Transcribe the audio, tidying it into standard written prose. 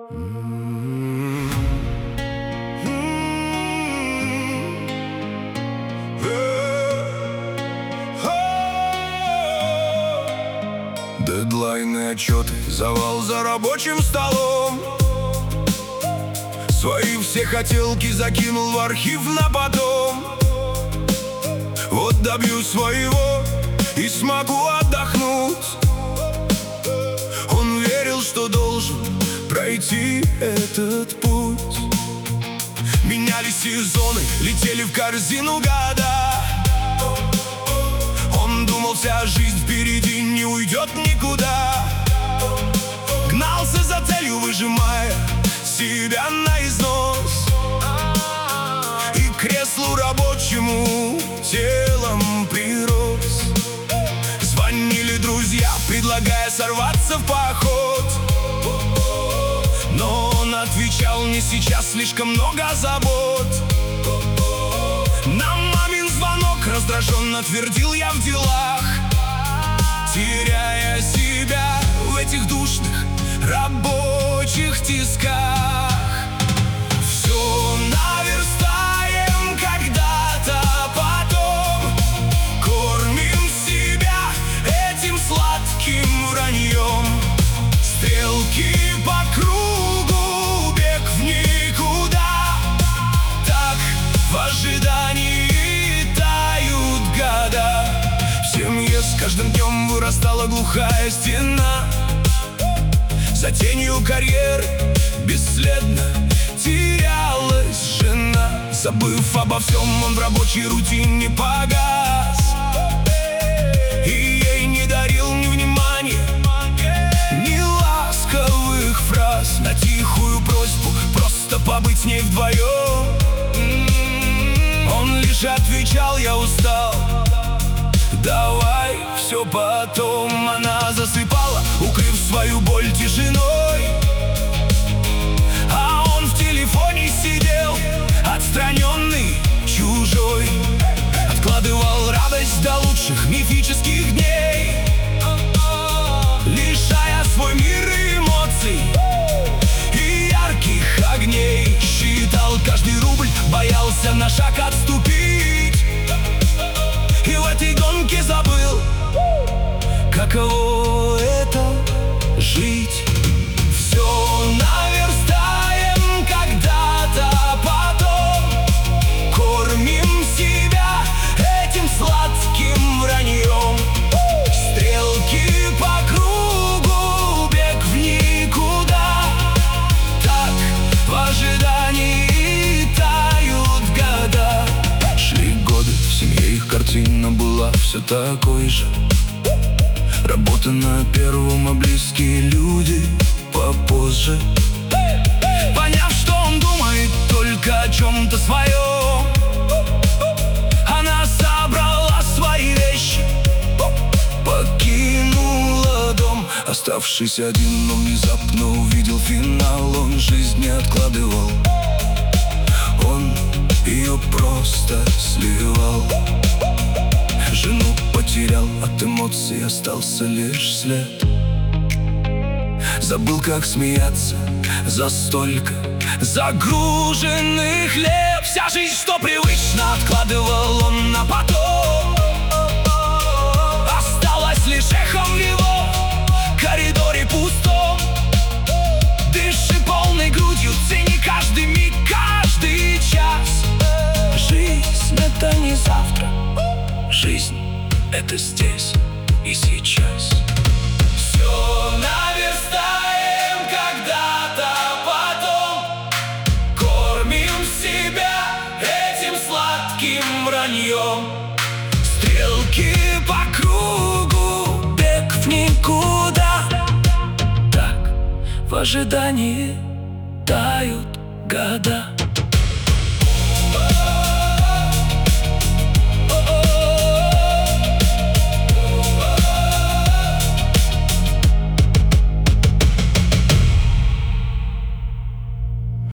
Дедлайны, отчеты, завал за рабочим столом. Свои все хотелки закинул в архив на потом. Вот добьюсь своего и смогу отдохнуть. Он верил, что должен пройти этот путь. Менялись сезоны, летели в корзину года. Он думал, вся жизнь впереди не уйдет никуда. Гнался за целью, выжимая себя на износ. И к креслу рабочему телом прирос. Звонили друзья, предлагая сорваться в поход. Но он отвечал: не сейчас, слишком много забот. На мамин звонок раздраженно твердил я в делах, теряя себя в этих душных рабочих тисках. Все наверстаем когда-то потом. Кормим себя этим сладким враньем. Стрелки по кругу, бег в никуда. Так в ожидании тают года. В семье с каждым днем вырастала глухая стена. За тенью карьеры бесследно терялась жена. Забыв обо всем, он в рабочей рутине погас. И ей не дарил ни внимания, ни ласковых фраз. На тихую просьбу просто побыть с ней вдвоем он лишь отвечал: я устал, давай все потом. Она засыпала, укрыв свою боль тишиной, а он в телефоне сидел, отстраненный, чужой. Откладывал радость до лучших мифических дней, лишая свой мир эмоций и ярких огней. Считал каждый рубль, боялся на шаг отступить. И в этой гонке забыл, каково это — жить. Все наверстаем когда-то потом. Кормим себя этим сладким враньем. Стрелки по кругу, бег в никуда. Так в ожидании тают года. Шли годы, в семье их картина была все такой же. Работа на первом, а близкие люди попозже. Поняв, что он думает только о чем-то своем, она собрала свои вещи, покинула дом. Оставшись один, он внезапно увидел финал. Он жизнь не откладывал, он ее просто сливал. Жену потерял, от эмоций остался лишь след. Забыл, как смеяться за столько загруженных лет. Вся жизнь, что привычно, откладывал он на потом, осталась лишь эхом в его коридоре пустом. Дыши полной грудью, цени каждый миг, каждый час. Жизнь — это не завтра, жизнь — это здесь и сейчас. Все наверстаем когда-то потом. Кормим себя этим сладким враньем. Стрелки по кругу, бег в никуда. Так в ожидании тают года.